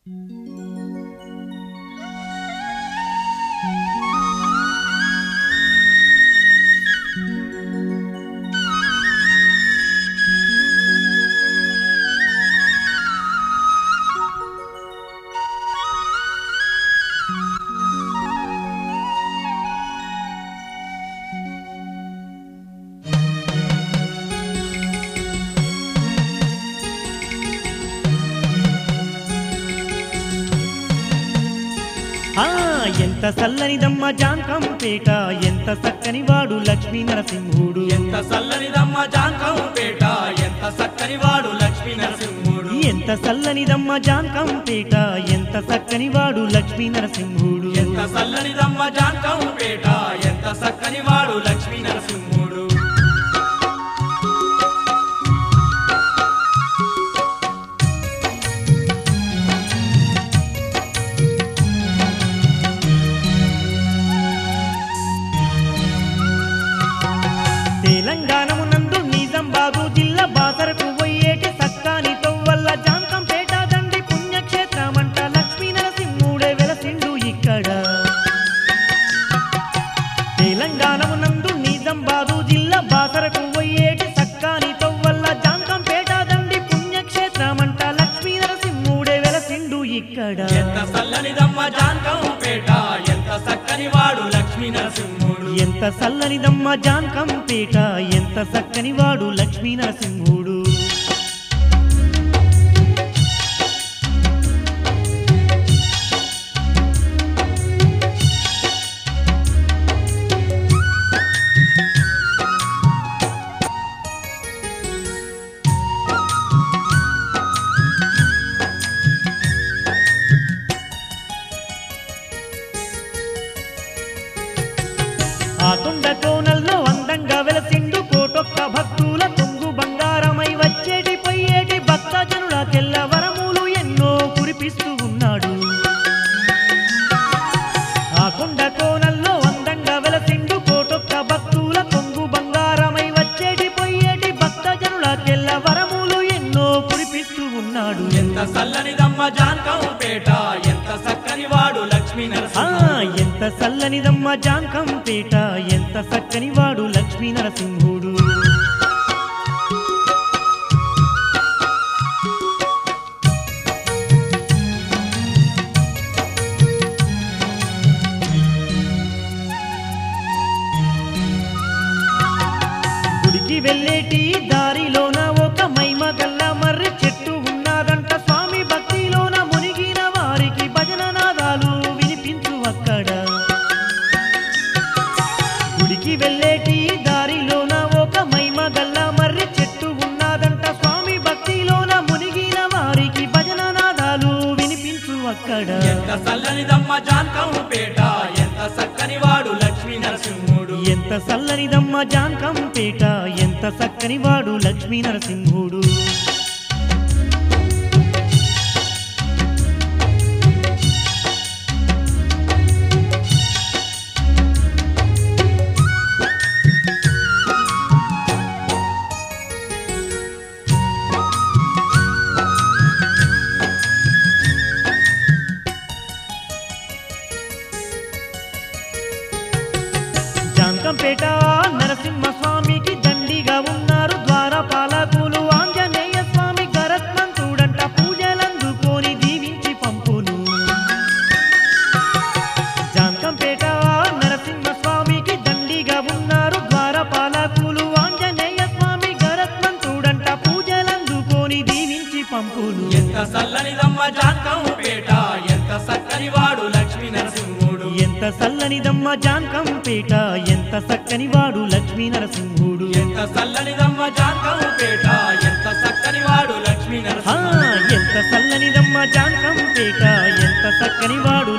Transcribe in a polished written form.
ఎంత సల్లనిదమ్మ జాంకంపేట ఎంత సక్కని వాడు లక్ష్మీ నరసింహుడు ఎంత సల్లనిదమ్మ జాంకంపేట ఎంత సక్కని వాడు లక్ష్మీ నరసింహుడు ఎంత సల్లనిదమ్మ జాంకంపేట ఎంత సక్కని వాడు లక్ష్మీ నరసింహుడు ఎంత సల్లనిదమ్మ జాంకంపేట ఎంత సక్కని వాడు లక్ష్మీ నరసింహుడు తెలంగాణమునందు నిజామాబాదు జిల్లా బాసరకు పోయేటి సక్కాని తొవ్వల్ల జాంకంపేట దండి పుణ్యక్షేత్రమంట లక్ష్మీ నరసింహుడే వెలసిండు ఇక్కడ తెలంగాణమునందు నిజామాబాదు జిల్లా బాసరకు పోయేటి సక్కాని తొవ్వల్ల జాంకంపేట దండి పుణ్యక్షేత్రమంట లక్ష్మీ నరసింహుడే వెలసిండు ఇక్కడ ఎంత సల్లనిదమ్మ జాంకంపేట ఎంత సక్కని వాడు లక్ష్మీ నరసింహుడు ఎంత సల్లనిదమ్మ జాంకంపేట ఎంత సక్కని వాడు లక్ష్మీ నరసింహుడు ఆ కొండ కోనల్లో అందంగా వెలసిండు కోటొక్క భక్తుల కొంగు బంగారమై వచ్చేటి పొయ్యేటి భక్తజనుల తెల్ల వరములు ఎన్నో కురిపిస్తూ ఉన్నాడు ఆ కొండ కోనల్లో అందంగా వెలసిండు కోటొక్క భక్తుల కొంగు బంగారమై వచ్చేటి పొయ్యేటి భక్తజనుల తెల్ల వరములు ఎన్నో కురిపిస్తూ ఉన్నాడు ఎంత సల్లనిదమ్మ జాంకంపేట ఎంత సక్కని వాడు లక్ష్మీ నరసింహుడు ఎంత సల్లనిదమ్మ జాంకంపేట ఎంత సక్కని వాడు లక్ష్మీ నరసింహుడు గుడికి వెళ్ళేటి దారిలోన ఒక మైమ గల్ల మర్రి చెట్టు ఉన్నదంట స్వామి భక్తిలోన మునిగిన వారికి భజన నాదాలు వినిపించు అక్కడ గుడికి వెళ్ళేటి దారిలోన ఒక మైమ గల్ల మర్రి చెట్టు ఉన్నదంట స్వామి భక్తిలోన మునిగిన వారికి భజన నాదాలు వినిపించు అక్కడ ఎంత సల్లనిదమ్మ జాంకంపేట ఎంత సక్కని వాడు లక్ష్మీ నరసింహుడు ఎంత సల్లనిదమ్మ జాంకంపేట ఎంత సక్కని వాడు లక్ష్మీ నరసింహుడు జాంకంపేట నరసింహస్వామికి దండిగా ఉన్నారు ద్వారపాలకులు ఆంజనేయ స్వామి గరత్మంతుడంట పూజలందుకొని దీవించి పంపును జాంకంపేట నరసింహస్వామికి దండిగా ఉన్నారు ద్వారపాలకులు ఆంజనేయ స్వామి గరత్మంతుడంట పూజలందుకొని దీవించి పంపును ఎంత సల్లనిదమ్మ జాంకంపేట ఎంత సక్కని వాడు లక్ష్మీ నరసింహుడు ఎంత సల్లనిదమ్మ జాంకంపేట ఎంత సక్కని వాడు లక్ష్మీ నరసింహుడు ఎంత సల్లనిదమ్మ జాంకంపేట ఎంత సక్కని వాడు లక్ష్మీ నరసింహుడు ఎంత సల్లనిదమ్మ జాంకంపేట ఎంత సక్కని వాడు